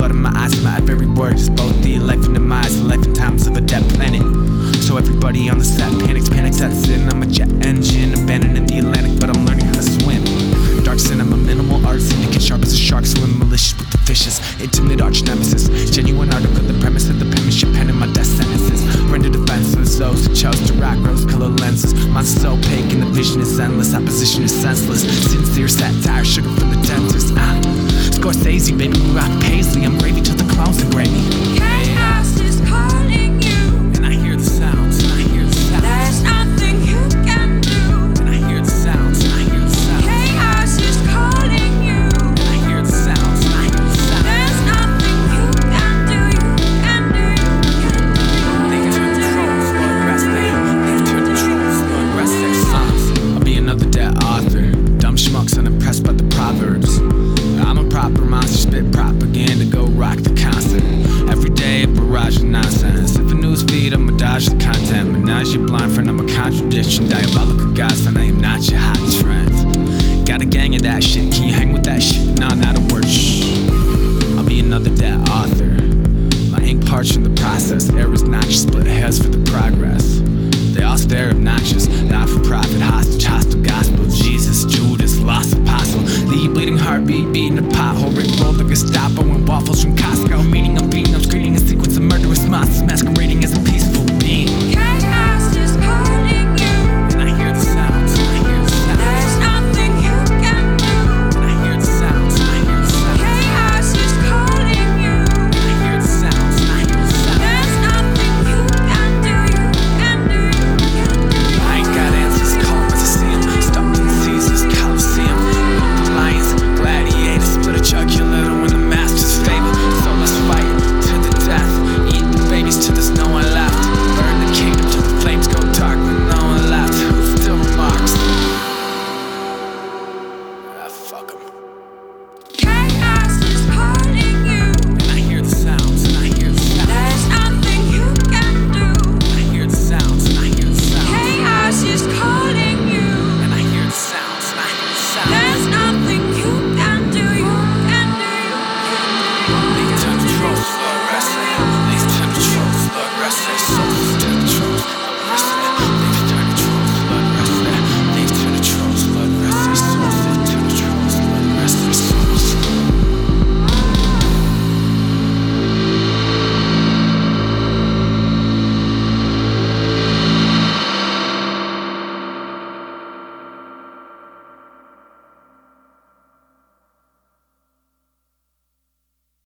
blood in my eyes, my every word is both the life and demise, the life and times of a dead planet. So everybody on the set panics, panic sets in. I'm a jet engine, abandoning the Atlantic, but I'm learning how to swim. Dark cinema, minimal art, syndicate, sharp as a shark, swim malicious with the fishes. Intimate arch nemesis, genuine article, the premise of the penmanship, pen in my death sentences. Render defenseless, those who chose to rock rose color lenses. Monster so opaque and the vision is endless, opposition is senseless. Sincere satire, sugar from the dentist. Scorsese, baby, rock Paisley. I'm gravy till the clowns engrave me. Chaos is calling you, and I hear the sounds, and I hear the sounds. there's nothing you can do. And I hear the sounds, and I hear the sounds. Chaos is calling you, And I hear the sounds, and I hear the sounds. there's nothing you can do. They've turned the trolls for aggressive. They've turned the trolls for aggressive. I'll be another dead author. Dumb schmucks unimpressed by the proverbs. I'm a proper monster, spit propaganda, go rock the concert. Every day a barrage of nonsense. If a news feed, I'm a dodge the content. Menage your blind friend, I'm a contradiction. Diabolical guys, friend, I am not your hot trend. Got a gang of that shit, can you hang with that shit? Nah, not a word, shh. I'll be another dead author. My ink parched in the process. Errors notches, split hairs for the progress. They all stare obnoxious, not for profit, hostage, hostile gospel. Jesus, Judas, lost apostle. The bleeding heartbeat, beating a pothole. Rick rolled the Gestapo and waffles from Costco. Meaning I'm beating, I'm screening a sequence of murderous monsters.